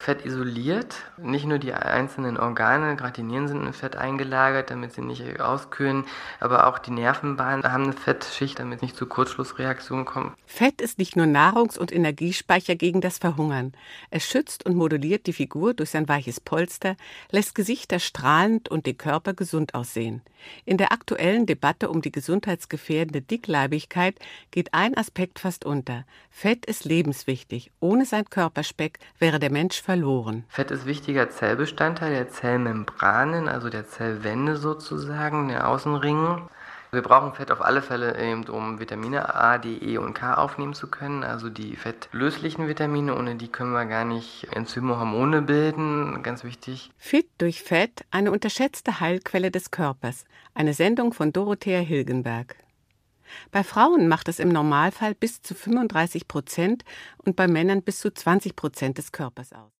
Fett isoliert. Nicht nur die einzelnen Organe, gerade die Nieren sind in Fett eingelagert, damit sie nicht auskühlen, aber auch die Nervenbahnen haben eine Fettschicht, damit es nicht zu Kurzschlussreaktionen kommt. Fett ist nicht nur Nahrungs- und Energiespeicher gegen das Verhungern. Es schützt und moduliert die Figur durch sein weiches Polster, lässt Gesichter strahlend und den Körper gesund aussehen. In der aktuellen Debatte um die gesundheitsgefährdende Dickleibigkeit geht ein Aspekt fast unter. Fett ist lebenswichtig. Ohne sein Körperspeck wäre der Mensch verloren. Fett ist wichtiger Zellbestandteil der Zellmembranen, also der Zellwände sozusagen, der Außenringe. Wir brauchen Fett auf alle Fälle, eben, um Vitamine A, D, E und K aufnehmen zu können, also die fettlöslichen Vitamine, ohne die können wir gar nicht Enzyme, Hormone bilden, ganz wichtig. Fit durch Fett, eine unterschätzte Heilquelle des Körpers. Eine Sendung von Dorothea Hilgenberg. Bei Frauen macht es im Normalfall bis zu 35% und bei Männern bis zu 20% des Körpers aus.